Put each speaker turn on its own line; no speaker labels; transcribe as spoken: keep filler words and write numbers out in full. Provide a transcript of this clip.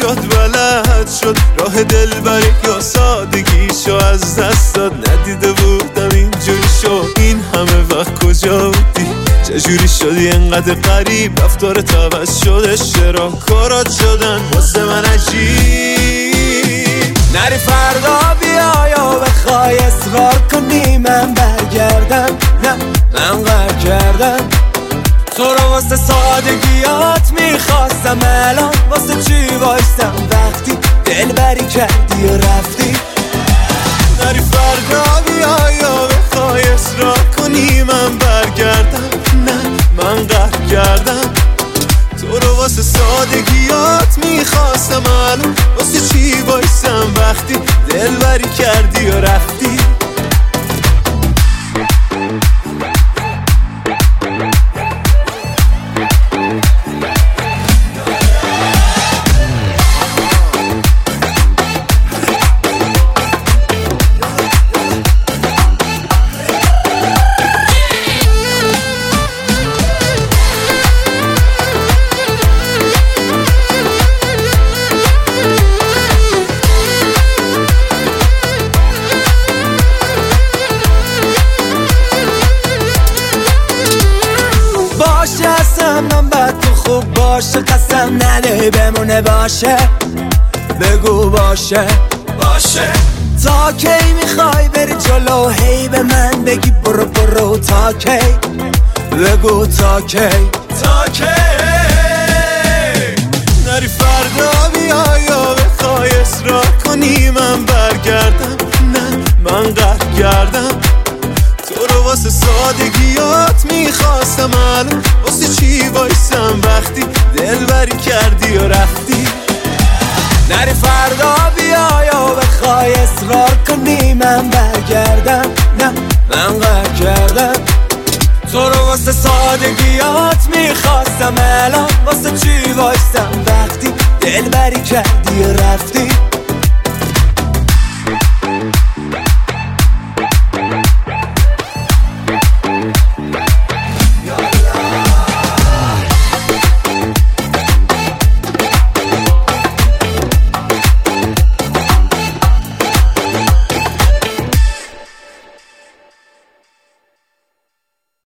چشات بلد شد راه دل بری یا سادگیشو از دست داد. ندیده بودم اینجوری شد این همه وقت کجا بودی؟ چجوری شدی انقدر غریب؟ رفتارت عوض شده، چرا کارات شدن واسه من عجیب؟
نری فردا بیا یا بخوای اصرار کنی من برگردم، نه من قهر کردم تو رو واسه سادگیات میخواستم، الان واسه چی وایستم وقتی دل بری کردی و رفتی؟
نری فردا بیا یا بخوای اصرار کنی من برگردم، نه من قهر کردم تو رو واسه سادگیات میخواستم، الان واسه چی وایستم وقتی دل بری کردی و رفتی؟
من بعد تو خوب باشه قسم نده بمونه باشه، بگو باشه باشه. تا کی میخوای بری جلو هی به من بگی برو برو؟ تا کی بگو تا کی تا کی؟
نری فردا بیا یا بخوای اصرار کنی من برگردم، نه من قهر کردم تو رو واسه سادگیات میخواستم، الان واسه چی وایستم وقتی دل بری کردی و رفتی؟
نری فردا بیا یا بخوای اصرار کنی من برگردم، نه من قهر کردم تو رو واسه سادگیات میخواستم، الان واسه چی وایستم وقتی دل بری کردی و رفتی؟